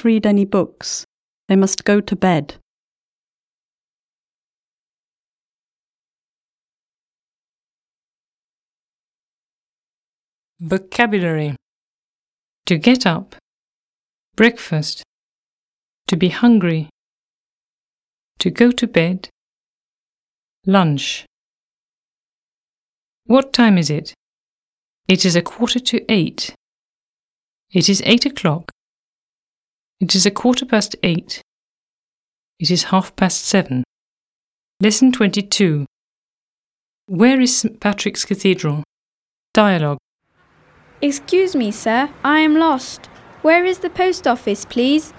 read any books. They must go to bed. Vocabulary: to get up, breakfast, to be hungry, to go to bed, lunch. What time is it? It is 7:45. It is 8 o'clock. It is 8:15. It is 7:30. Lesson 22. Where is St. Patrick's Cathedral? Dialogue. Excuse me, sir, I am lost. Where is the post office, please?